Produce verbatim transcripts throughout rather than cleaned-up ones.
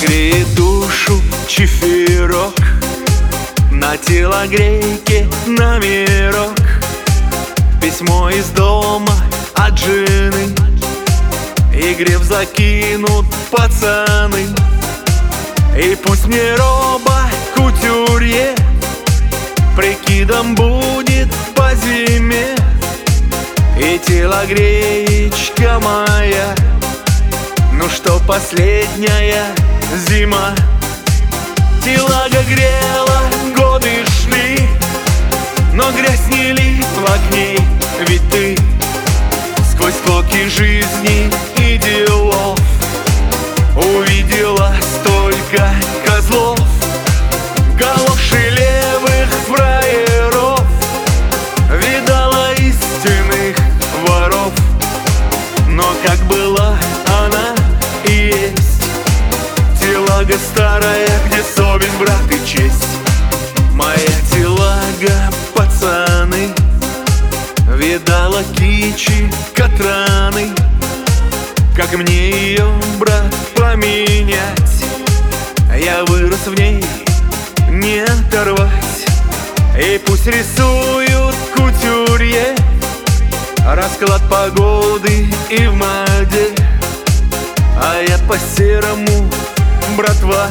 греет душу чифирок, на телогрейке номерок, письмо из дома от жены, и греб закинут пацаны. И пусть мне роба кутюрье прикидом будет по зиме, и телогреечка моя, ну что последняя зима. Телага грела, годы шли, но грязь не липла к ней, ведь ты сквозь склоки жизни и делов увидела столько козлов, галоши левых фраеров, видала истинных воров. Но как была она и есть телага старая, где совесть, брат, и честь. Моя телага, пацаны, видала кичи, катраны, как мне ее, брат, поменять? Я вырос в ней, не оторвать. И пусть рисуют кутюрье расклад погоды и в моде, а я по-серому, братва,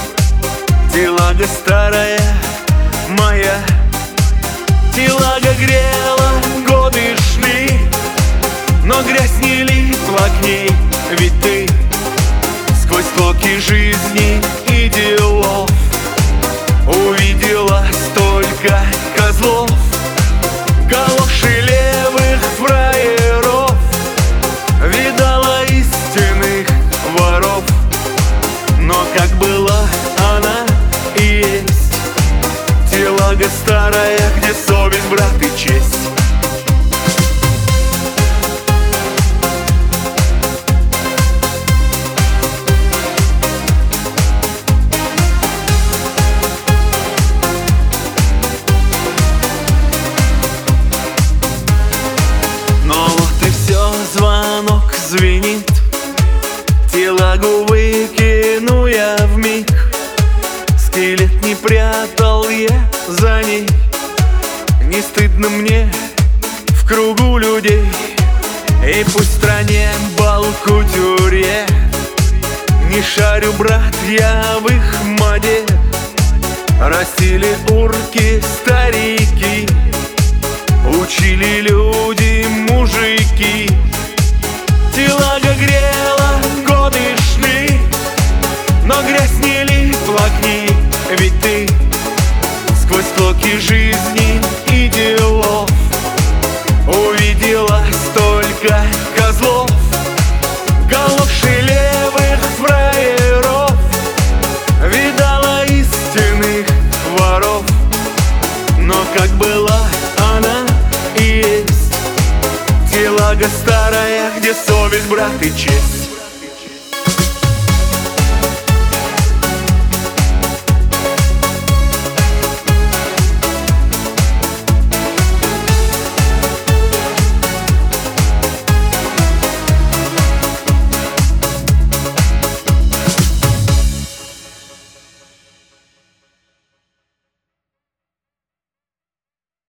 телага старая моя. Телага грела, годы шли, но грязь не липла к ней, ведь ты сквозь склоки жизни и делов увидела столько козлов, галоши левых фраеров, видала истинных воров. Но как была она и есть телага старая, где совесть, брат, и честь. Звонок звенит, телагу выкину я вмиг. Скелет не прятал я за ней, не стыдно мне в кругу людей. И пусть в стране бал кутюрье, не шарю, брат, я в их моде. Растили урки старики, учили люди мужики. Телага грела, годы шли, но грязь не липла к ней, ведь ты сквозь склоки жизни и делов увидела столько козлов, галоши левых фраеров, видала истинных воров. Но как была она и есть телага старая, где совесть, брат, и честь.